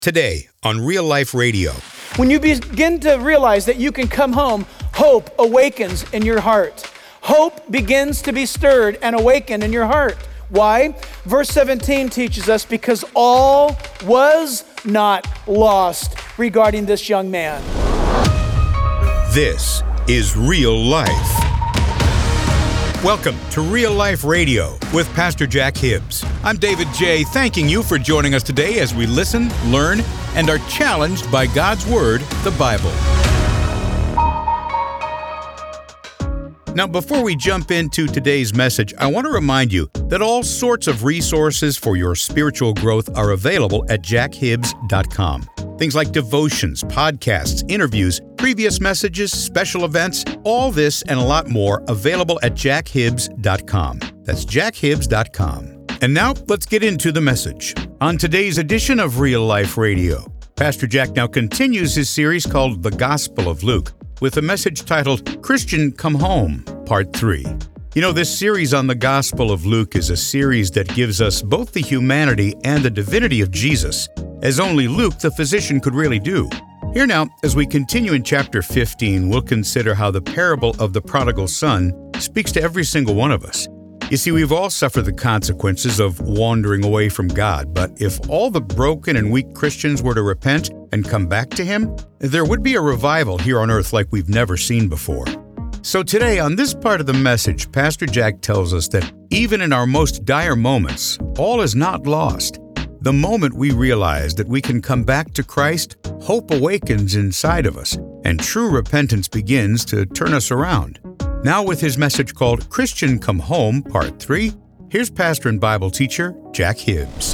Today on Real Life Radio. When you begin to realize that you can come home, hope awakens in your heart. Hope begins to be stirred and awakened in your heart. Why? Verse 17 teaches us, because all was not lost regarding this young man. This is Real Life. Welcome to Real Life Radio with Pastor Jack Hibbs. I'm David J., thanking you for joining us today as we listen, learn, and are challenged by God's Word, the Bible. Now, before we jump into today's message, I want to remind you that all sorts of resources for your spiritual growth are available at jackhibbs.com. Things like devotions, podcasts, interviews, previous messages, special events, all this and a lot more available at jackhibbs.com. That's jackhibbs.com. And now, let's get into the message. On today's edition of Real Life Radio, Pastor Jack now continues his series called The Gospel of Luke, with a message titled Christian Come Home, Part 3. You know, this series on the Gospel of Luke is a series that gives us both the humanity and the divinity of Jesus, as only Luke, the physician, could really do. Here now, as we continue in chapter 15, we'll consider how the parable of the prodigal son speaks to every single one of us. You see, we've all suffered the consequences of wandering away from God, but if all the broken and weak Christians were to repent and come back to Him, there would be a revival here on earth like we've never seen before. So today, on this part of the message, Pastor Jack tells us that even in our most dire moments, all is not lost. The moment we realize that we can come back to Christ, hope awakens inside of us, and true repentance begins to turn us around. Now with his message called Christian Come Home, Part 3, here's pastor and Bible teacher, Jack Hibbs.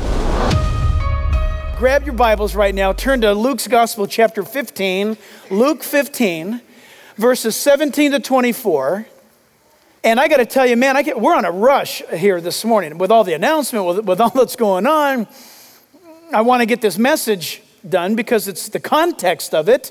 Grab your Bibles right now, turn to Luke's Gospel, chapter 15, Luke 15, verses 17 to 24. And I got to tell you, man, we're on a rush here this morning with all the announcement, with all that's going on. I want to get this message done because it's the context of it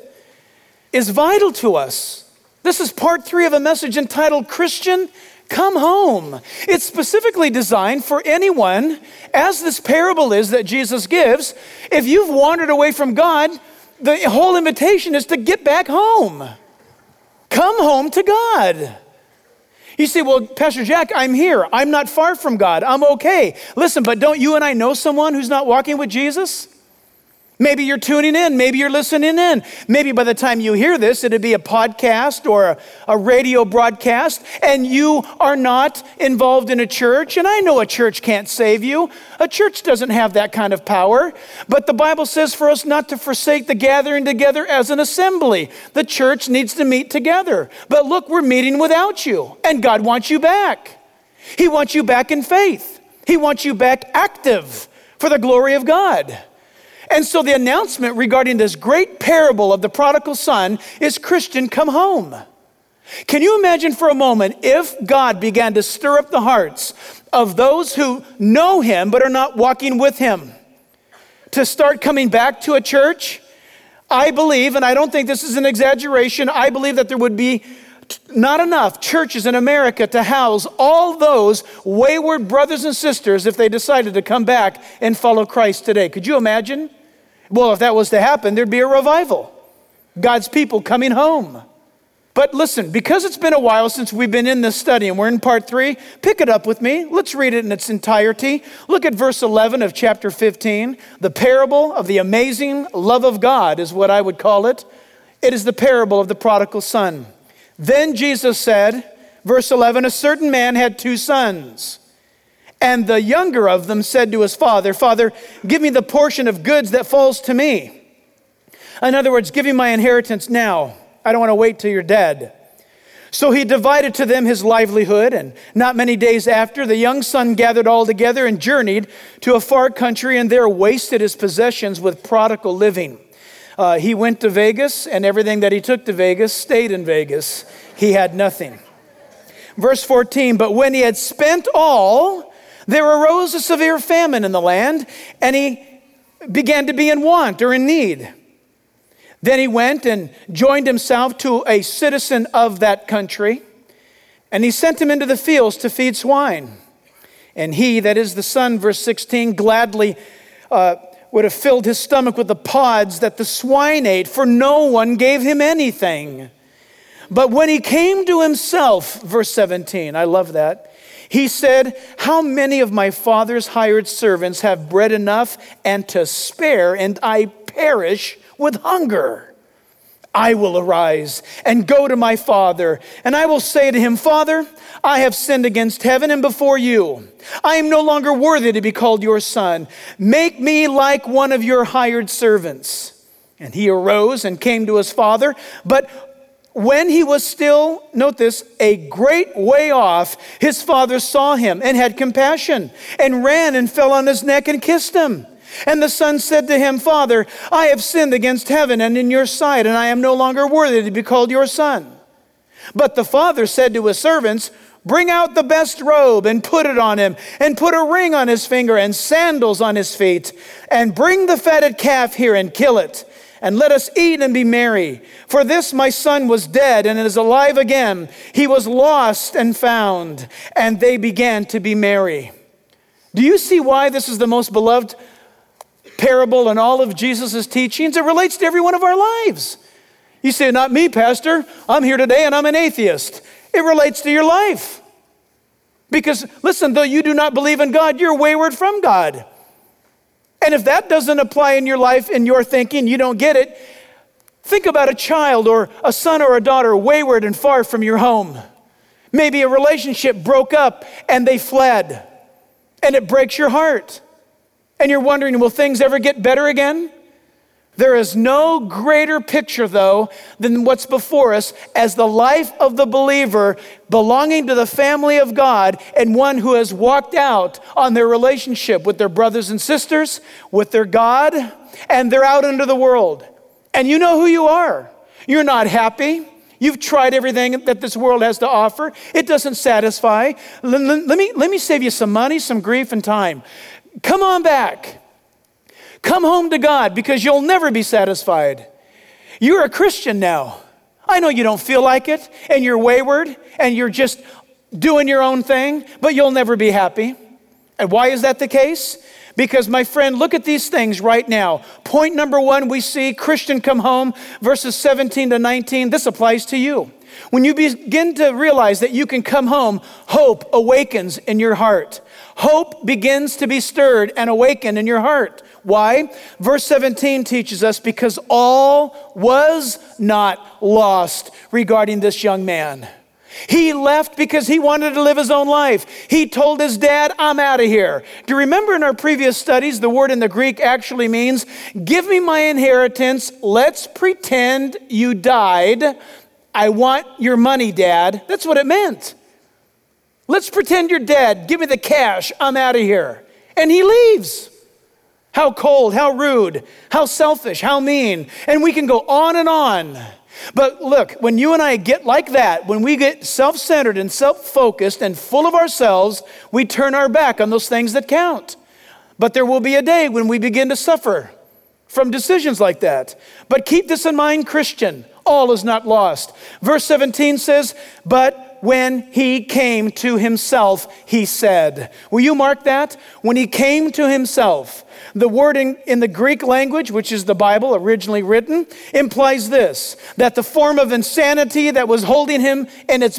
is vital to us. This is part 3 of a message entitled Christian Come Home. It's specifically designed for anyone, as this parable is that Jesus gives. If you've wandered away from God, the whole invitation is to get back home. Come home to God. You say, well, Pastor Jack, I'm here. I'm not far from God. I'm okay. Listen, but don't you and I know someone who's not walking with Jesus? Maybe you're tuning in. Maybe you're listening in. Maybe by the time you hear this, it'd be a podcast or a radio broadcast, and you are not involved in a church. And I know a church can't save you. A church doesn't have that kind of power. But the Bible says for us not to forsake the gathering together as an assembly. The church needs to meet together. But look, we're meeting without you, and God wants you back. He wants you back in faith. He wants you back active for the glory of God. And so the announcement regarding this great parable of the prodigal son is Christian, come home. Can you imagine for a moment if God began to stir up the hearts of those who know Him but are not walking with Him to start coming back to a church? I believe, and I don't think this is an exaggeration, I believe that there would be not enough churches in America to house all those wayward brothers and sisters if they decided to come back and follow Christ today. Could you imagine? Well, if that was to happen, there'd be a revival. God's people coming home. But listen, because it's been a while since we've been in this study and we're in part 3, pick it up with me. Let's read it in its entirety. Look at verse 11 of chapter 15. The parable of the amazing love of God is what I would call it. It is the parable of the prodigal son. Then Jesus said, verse 11, a certain man had 2 sons. And the younger of them said to his father, Father, give me the portion of goods that falls to me. In other words, give me my inheritance now. I don't want to wait till you're dead. So he divided to them his livelihood, and not many days after, the young son gathered all together and journeyed to a far country, and there wasted his possessions with prodigal living. He went to Vegas, and everything that he took to Vegas stayed in Vegas. He had nothing. Verse 14, but when he had spent all, there arose a severe famine in the land, and he began to be in want or in need. Then he went and joined himself to a citizen of that country, and he sent him into the fields to feed swine. And he, that is the son, verse 16, gladly would have filled his stomach with the pods that the swine ate, for no one gave him anything. But when he came to himself, verse 17, I love that, he said, how many of my father's hired servants have bread enough and to spare, and I perish with hunger? I will arise and go to my father, and I will say to him, Father, I have sinned against heaven and before you. I am no longer worthy to be called your son. Make me like one of your hired servants. And he arose and came to his father, but when he was still, note this, a great way off, his father saw him and had compassion and ran and fell on his neck and kissed him. And the son said to him, Father, I have sinned against heaven and in your sight, and I am no longer worthy to be called your son. But the father said to his servants, bring out the best robe and put it on him, and put a ring on his finger and sandals on his feet, and bring the fatted calf here and kill it, and let us eat and be merry. For this my son was dead and is alive again. He was lost and found, and they began to be merry. Do you see why this is the most beloved parable in all of Jesus' teachings? It relates to every one of our lives. You say, not me, Pastor. I'm here today and I'm an atheist. It relates to your life. Because, listen, though you do not believe in God, you're wayward from God. And if that doesn't apply in your life, in your thinking, you don't get it, think about a child or a son or a daughter wayward and far from your home. Maybe a relationship broke up and they fled, and it breaks your heart. And you're wondering, will things ever get better again? There is no greater picture, though, than what's before us as the life of the believer belonging to the family of God, and one who has walked out on their relationship with their brothers and sisters, with their God, and they're out into the world. And you know who you are. You're not happy. You've tried everything that this world has to offer. It doesn't satisfy. Let me save you some money, some grief, and time. Come on back. Come home to God, because you'll never be satisfied. You're a Christian now. I know you don't feel like it, and you're wayward, and you're just doing your own thing, but you'll never be happy. And why is that the case? Because, my friend, look at these things right now. Point number one, we see Christian come home, verses 17 to 19. This applies to you. When you begin to realize that you can come home, hope awakens in your heart. Hope begins to be stirred and awakened in your heart. Why? Verse 17 teaches us, because all was not lost regarding this young man. He left because he wanted to live his own life. He told his dad, I'm out of here. Do you remember in our previous studies, the word in the Greek actually means, give me my inheritance. Let's pretend you died. I want your money, Dad. That's what it meant. Let's pretend you're dead. Give me the cash. I'm out of here. And he leaves. How cold, how rude, how selfish, how mean. And we can go on and on. But look, when you and I get like that, when we get self-centered and self-focused and full of ourselves, we turn our back on those things that count. But there will be a day when we begin to suffer from decisions like that. But keep this in mind, Christian. All is not lost. Verse 17 says, but when he came to himself, he said. Will you mark that? When he came to himself. The word in the Greek language, which is the Bible originally written, implies this, that the form of insanity that was holding him in its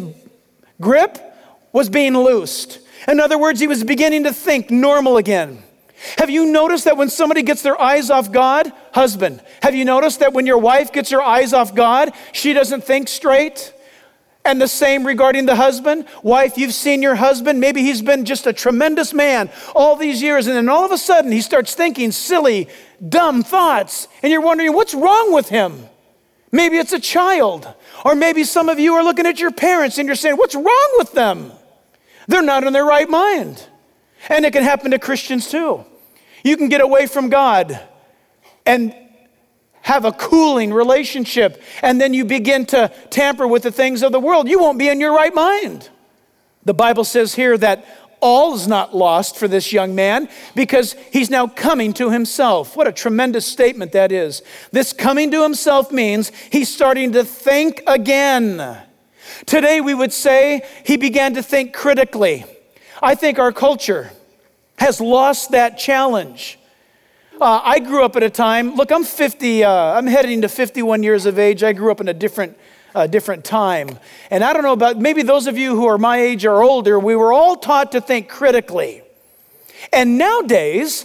grip was being loosed. In other words, he was beginning to think normal again. Have you noticed that when somebody gets their eyes off God, husband, have you noticed that when your wife gets her eyes off God, she doesn't think straight? And the same regarding the husband. Wife, you've seen your husband. Maybe he's been just a tremendous man all these years. And then all of a sudden he starts thinking silly, dumb thoughts. And you're wondering, what's wrong with him? Maybe it's a child. Or maybe some of you are looking at your parents and you're saying, what's wrong with them? They're not in their right mind. And it can happen to Christians too. You can get away from God and have a cooling relationship, and then you begin to tamper with the things of the world. You won't be in your right mind. The Bible says here that all is not lost for this young man because he's now coming to himself. What a tremendous statement that is. This coming to himself means he's starting to think again. Today we would say he began to think critically. I think our culture has lost that challenge. I grew up at a time, look, I'm 50, I'm heading to 51 years of age. I grew up in a different time. And I don't know about, maybe those of you who are my age or older, we were all taught to think critically. And nowadays,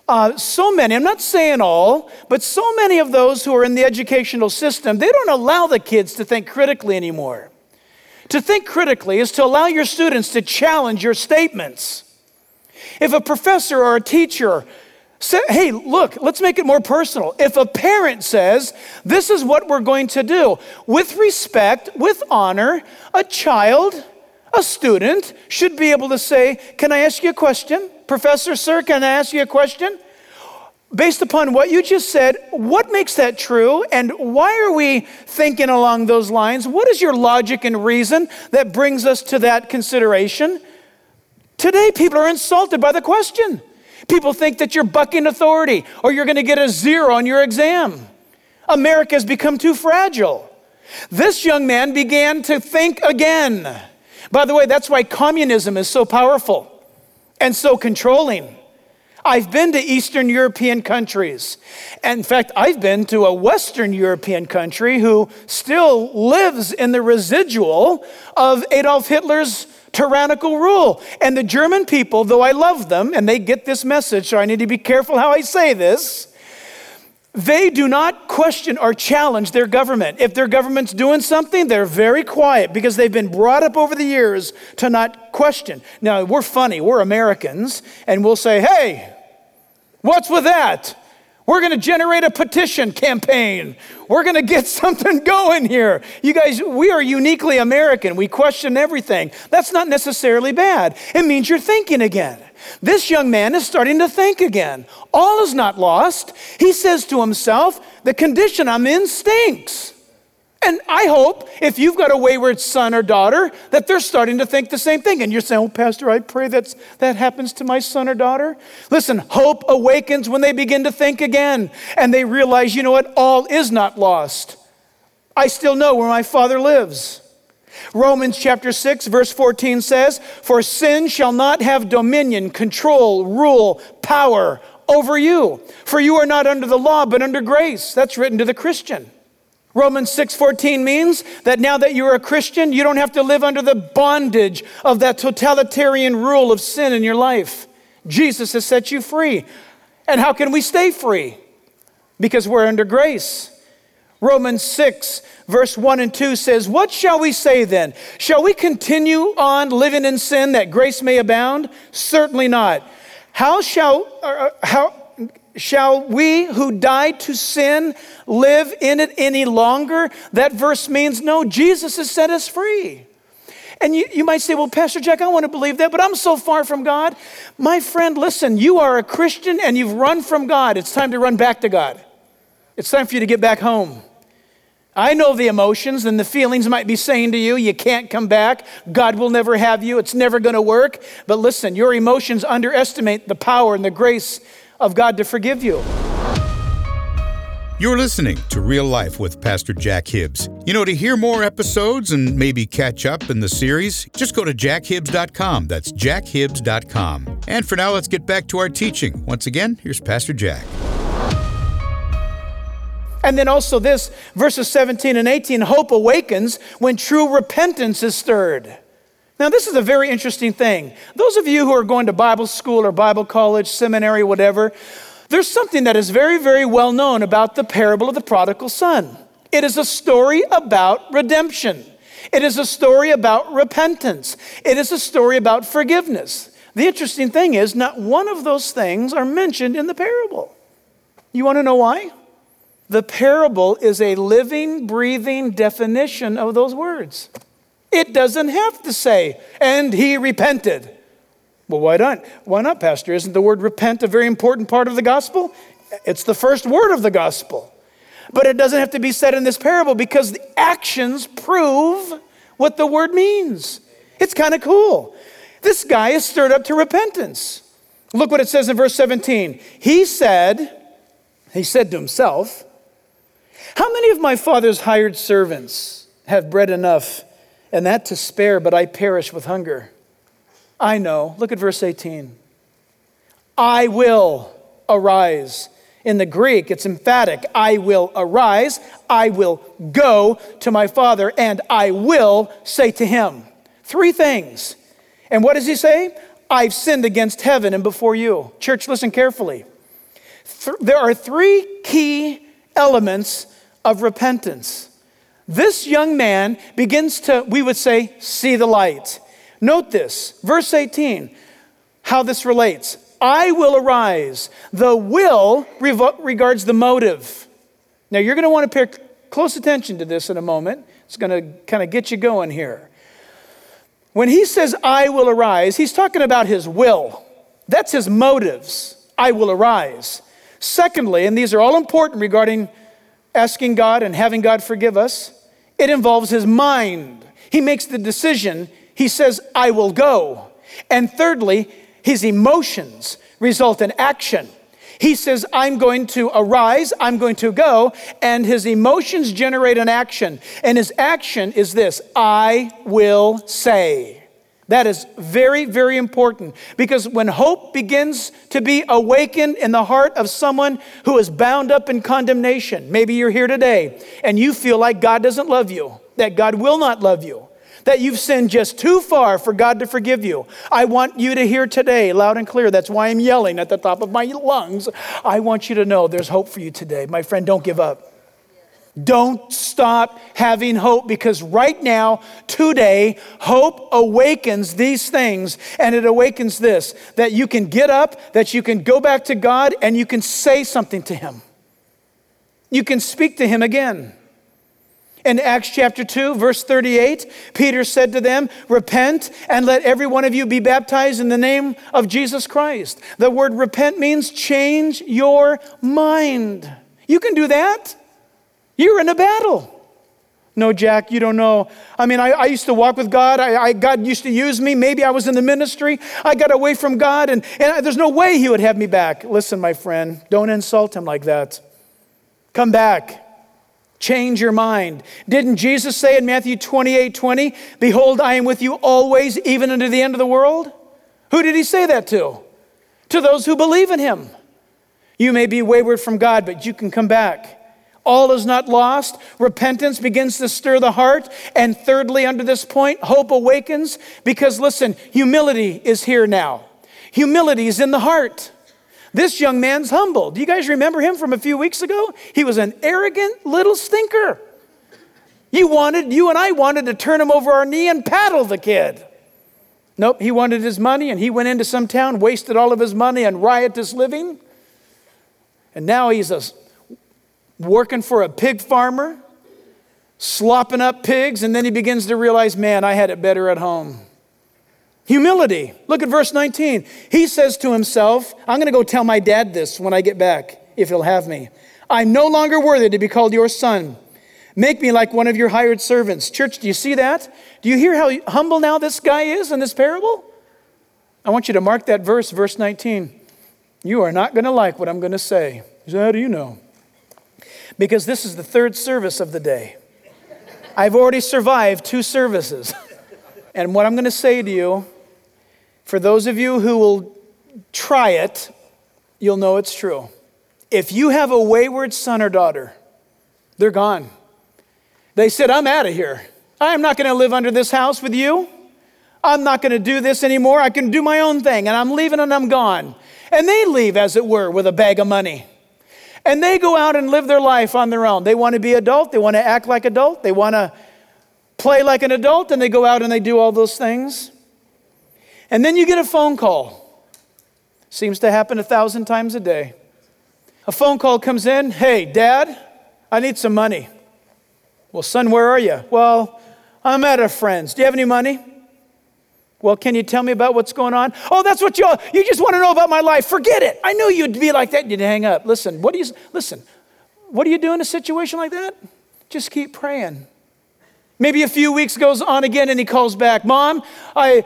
so many, I'm not saying all, but so many of those who are in the educational system, they don't allow the kids to think critically anymore. To think critically is to allow your students to challenge your statements. If a professor or a teacher says, hey, look, let's make it more personal. If a parent says, this is what we're going to do, with respect, with honor, a child, a student should be able to say, can I ask you a question? Professor, sir, can I ask you a question? Based upon what you just said, what makes that true? And why are we thinking along those lines? What is your logic and reason that brings us to that consideration? Today, people are insulted by the question. People think that you're bucking authority or you're going to get a 0 on your exam. America has become too fragile. This young man began to think again. By the way, that's why communism is so powerful and so controlling. I've been to Eastern European countries. And in fact, I've been to a Western European country who still lives in the residual of Adolf Hitler's tyrannical rule. And the German people, though I love them, and they get this message, so I need to be careful how I say this, they do not question or challenge their government. If their government's doing something, they're very quiet because they've been brought up over the years to not question. Now, we're funny, we're Americans, and we'll say, hey, what's with that? We're going to generate a petition campaign. We're going to get something going here. You guys, we are uniquely American. We question everything. That's not necessarily bad. It means you're thinking again. This young man is starting to think again. All is not lost. He says to himself, the condition I'm in stinks. And I hope if you've got a wayward son or daughter that they're starting to think the same thing. And you're saying, oh, Pastor, I pray that happens to my son or daughter. Listen, hope awakens when they begin to think again. And they realize, you know what? All is not lost. I still know where my Father lives. Romans chapter 6, verse 14 says, for sin shall not have dominion, control, rule, power over you. For you are not under the law, but under grace. That's written to the Christian. Romans 6:14 means that now that you're a Christian, you don't have to live under the bondage of that totalitarian rule of sin in your life. Jesus has set you free. And how can we stay free? Because we're under grace. Romans 6, verse 1 and 2 says, what shall we say then? Shall we continue on living in sin that grace may abound? Certainly not. How shall we who died to sin live in it any longer? That verse means no, Jesus has set us free. And you might say, well, Pastor Jack, I want to believe that, but I'm so far from God. My friend, listen, you are a Christian and you've run from God. It's time to run back to God. It's time for you to get back home. I know the emotions and the feelings might be saying to you, you can't come back. God will never have you. It's never going to work. But listen, your emotions underestimate the power and the grace of God to forgive you. You're listening to Real Life with Pastor Jack Hibbs. You know, to hear more episodes and maybe catch up in the series, just go to jackhibbs.com. That's jackhibbs.com. And for now, let's get back to our teaching. Once again, here's Pastor Jack. And then also this, verses 17 and 18, hope awakens when true repentance is stirred. Now, this is a very interesting thing. Those of you who are going to Bible school or Bible college, seminary, whatever, there's something that is very, very well known about the parable of the prodigal son. It is a story about redemption. It is a story about repentance. It is a story about forgiveness. The interesting thing is, not one of those things are mentioned in the parable. You want to know why? The parable is a living, breathing definition of those words. It doesn't have to say, and he repented. Well, why not? Why not, Pastor? Isn't the word repent a very important part of the gospel? It's the first word of the gospel. But it doesn't have to be said in this parable because the actions prove what the word means. It's kind of cool. This guy is stirred up to repentance. Look what it says in verse 17. He said to himself, how many of my father's hired servants have bread enough and that to spare, but I perish with hunger? I know. Look at verse 18. I will arise In the Greek, it's emphatic. I will arise, I will go to my Father, and I will say to him. 3 things. And what does he say? I've sinned against heaven and before you. Church, listen carefully. There are 3 key elements of repentance. This young man begins to, we would say, see the light. Note this, verse 18, how this relates. I will arise. The will regards the motive. Now you're going to want to pay close attention to this in a moment. It's going to kind of get you going here. When he says, I will arise, he's talking about his will. That's his motives. I will arise. Secondly, and these are all important regarding asking God and having God forgive us, it involves his mind. He makes the decision. He says, I will go. And thirdly, his emotions result in action. He says, I'm going to arise, I'm going to go, and his emotions generate an action. And his action is this, I will say. That is very, very important, because when hope begins to be awakened in the heart of someone who is bound up in condemnation, maybe you're here today and you feel like God doesn't love you, that God will not love you, that you've sinned just too far for God to forgive you. I want you to hear today, loud and clear. That's why I'm yelling at the top of my lungs. I want you to know there's hope for you today. My friend, don't give up. Don't stop having hope, because right now, today, hope awakens these things, and it awakens this, that you can get up, that you can go back to God, and you can say something to him. You can speak to him again. In Acts chapter 2, verse 38, Peter said to them, repent and let every one of you be baptized in the name of Jesus Christ. The word repent means change your mind. You can do that. You're in a battle. No, Jack, you don't know. I mean, I used to walk with God. God used to use me. Maybe I was in the ministry. I got away from God, and there's no way he would have me back. Listen, my friend, don't insult him like that. Come back. Change your mind. Didn't Jesus say in Matthew 28:20, behold, I am with you always, even unto the end of the world? Who did he say that to? To those who believe in him. You may be wayward from God, but you can come back. All is not lost. Repentance begins to stir the heart. And thirdly, under this point, hope awakens, because listen, humility is here now. Humility is in the heart. This young man's humble. Do you guys remember him from a few weeks ago? He was an arrogant little stinker. You and I wanted to turn him over our knee and paddle the kid. Nope, he wanted his money, and he went into some town, wasted all of his money on riotous living. And now he's working for a pig farmer, slopping up pigs, and then he begins to realize, man, I had it better at home. Humility. Look at verse 19. He says to himself, I'm going to go tell my dad this when I get back, if he'll have me. I'm no longer worthy to be called your son. Make me like one of your hired servants. Church, do you see that? Do you hear how humble now this guy is in this parable? I want you to mark that verse 19. You are not going to like what I'm going to say. So how do you know? Because this is the 3rd service of the day. I've already survived 2 services. And what I'm going to say to you, for those of you who will try it, you'll know it's true. If you have a wayward son or daughter, they're gone. They said, I'm out of here. I'm not going to live under this house with you. I'm not going to do this anymore. I can do my own thing, and I'm leaving and I'm gone. And they leave, as it were, with a bag of money. And they go out and live their life on their own. They want to be adult. They want to act like adult. They want to play like an adult, and they go out and they do all those things. And then you get a phone call. Seems to happen 1,000 times a day. A phone call comes in. Hey, Dad, I need some money. Well, son, where are you? Well, I'm at a friend's. Do you have any money? Well, can you tell me about what's going on? Oh, that's what you just want to know about my life. Forget it. I knew you'd be like that. You'd hang up. Listen, what do you do in a situation like that? Just keep praying. Maybe a few weeks goes on again, and he calls back. Mom, I'm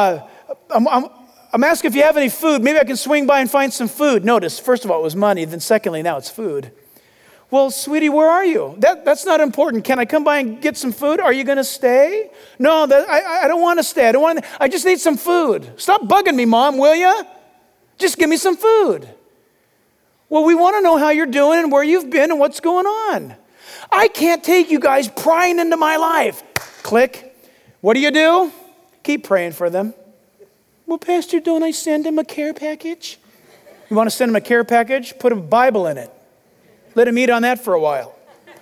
asking if you have any food. Maybe I can swing by and find some food. Notice, first of all, it was money. Then secondly, now it's food. Well, sweetie, where are you? That's not important. Can I come by and get some food? Are you going to stay? No, I don't want to stay. I just need some food. Stop bugging me, Mom, will you? Just give me some food. Well, we want to know how you're doing and where you've been and what's going on. I can't take you guys prying into my life. Click. What do? Keep praying for them. Well, Pastor, don't I send them a care package? You want to send them a care package? Put a Bible in it. Let them eat on that for a while.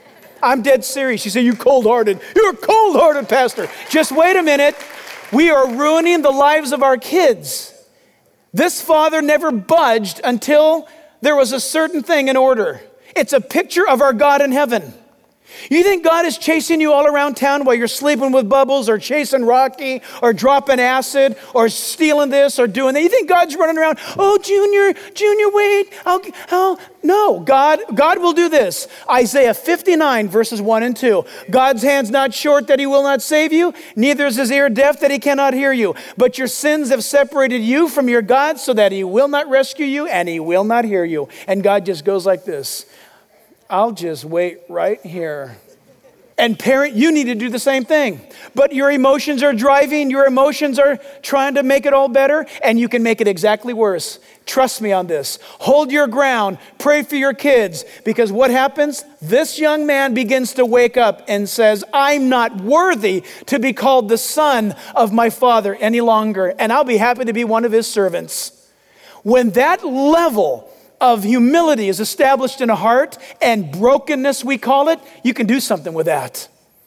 I'm dead serious. You say, you're cold-hearted. You're a cold-hearted pastor. Just wait a minute. We are ruining the lives of our kids. This father never budged until there was a certain thing in order. It's a picture of our God in heaven. You think God is chasing you all around town while you're sleeping with Bubbles or chasing Rocky or dropping acid or stealing this or doing that? You think God's running around, oh, Junior, wait. No, God will do this. Isaiah 59 verses 1 and 2. God's hand's not short that he will not save you, neither is his ear deaf that he cannot hear you. But your sins have separated you from your God so that he will not rescue you and he will not hear you. And God just goes like this. I'll just wait right here. And parent, you need to do the same thing. But your emotions are driving, your emotions are trying to make it all better, and you can make it exactly worse. Trust me on this. Hold your ground, pray for your kids, because what happens? This young man begins to wake up and says, I'm not worthy to be called the son of my father any longer, and I'll be happy to be one of his servants. When that level of humility is established in a heart and brokenness, we call it, you can do something with that.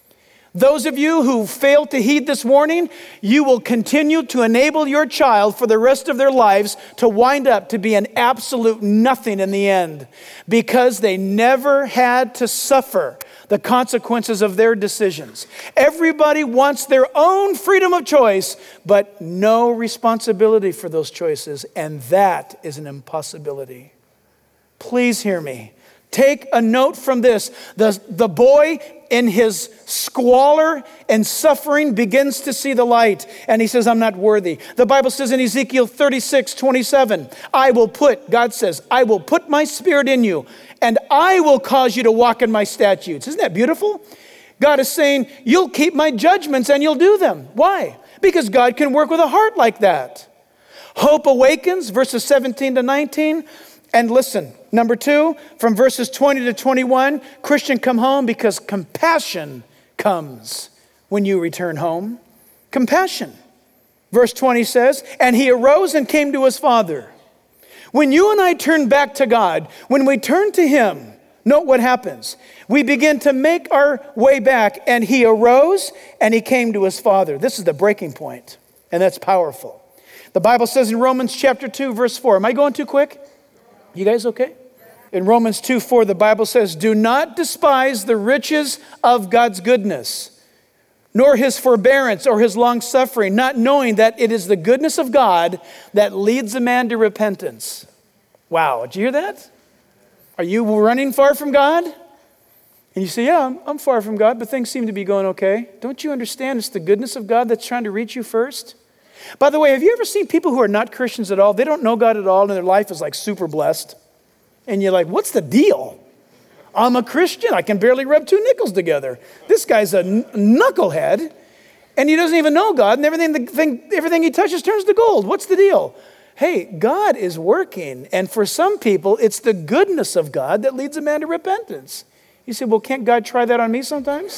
Those of you who fail to heed this warning, you will continue to enable your child for the rest of their lives to wind up to be an absolute nothing in the end because they never had to suffer the consequences of their decisions. Everybody wants their own freedom of choice, but no responsibility for those choices, and that is an impossibility. Please hear me. Take a note from this. The boy in his squalor and suffering begins to see the light. And he says, I'm not worthy. The Bible says in Ezekiel 36:27, God says, I will put my spirit in you and I will cause you to walk in my statutes. Isn't that beautiful? God is saying, you'll keep my judgments and you'll do them. Why? Because God can work with a heart like that. Hope awakens, verses 17 to 19. And listen, number 2, from verses 20 to 21, Christian, come home because compassion comes when you return home. Compassion. Verse 20 says, and he arose and came to his father. When you and I turn back to God, when we turn to him, note what happens. We begin to make our way back, and he arose and he came to his father. This is the breaking point, and that's powerful. The Bible says in Romans chapter 2, verse 4. Am I going too quick? You guys okay? In Romans 2:4, the Bible says, do not despise the riches of God's goodness, nor his forbearance or his long suffering, not knowing that it is the goodness of God that leads a man to repentance. Wow, did you hear that? Are you running far from God? And you say, yeah, I'm far from God, but things seem to be going okay. Don't you understand it's the goodness of God that's trying to reach you first? By the way, have you ever seen people who are not Christians at all? They don't know God at all, and their life is like super blessed. And you're like, what's the deal? I'm a Christian. I can barely rub 2 nickels together. This guy's a knucklehead, and he doesn't even know God, and everything he touches turns to gold. What's the deal? Hey, God is working, and for some people, it's the goodness of God that leads a man to repentance. You say, well, can't God try that on me sometimes?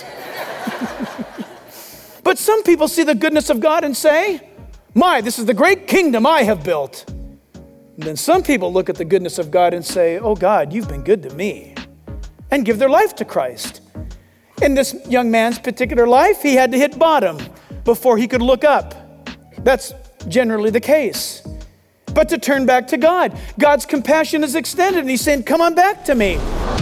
But some people see the goodness of God and say, this is the great kingdom I have built. And then some people look at the goodness of God and say, oh God, you've been good to me, and give their life to Christ. In this young man's particular life, he had to hit bottom before he could look up. That's generally the case. But to turn back to God, God's compassion is extended, and he's saying, come on back to me.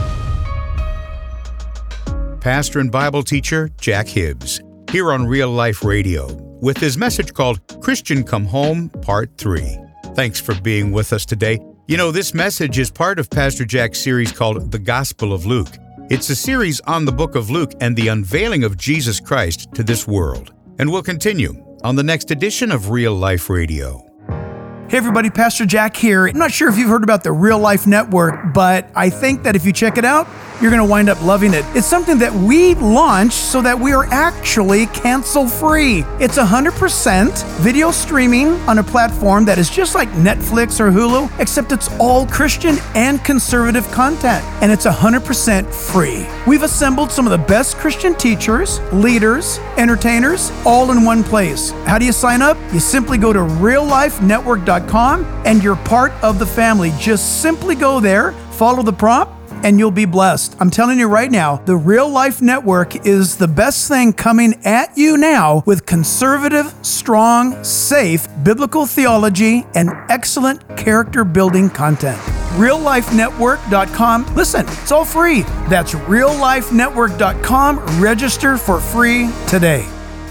Pastor and Bible teacher Jack Hibbs, here on Real Life Radio, with his message called Christian Come Home, Part 3. Thanks for being with us today. You know, this message is part of Pastor Jack's series called The Gospel of Luke. It's a series on the book of Luke and the unveiling of Jesus Christ to this world. And we'll continue on the next edition of Real Life Radio. Hey everybody, Pastor Jack here. I'm not sure if you've heard about the Real Life Network, but I think that if you check it out, you're going to wind up loving it. It's something that we launched so that we are actually cancel-free. It's 100% video streaming on a platform that is just like Netflix or Hulu, except it's all Christian and conservative content, and it's 100% free. We've assembled some of the best Christian teachers, leaders, entertainers, all in one place. How do you sign up? You simply go to reallifenetwork.com and you're part of the family. Just simply go there, follow the prompt, and you'll be blessed. I'm telling you right now, the Real Life Network is the best thing coming at you now with conservative, strong, safe, biblical theology and excellent character building content. reallifenetwork.com. Listen, it's all free. That's reallifenetwork.com. Register for free today.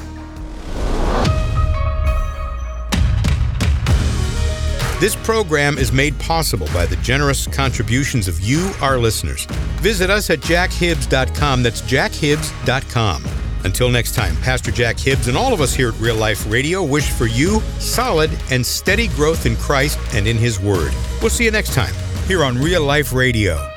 This program is made possible by the generous contributions of you, our listeners. Visit us at jackhibbs.com. That's jackhibbs.com. Until next time, Pastor Jack Hibbs and all of us here at Real Life Radio wish for you solid and steady growth in Christ and in His Word. We'll see you next time here on Real Life Radio.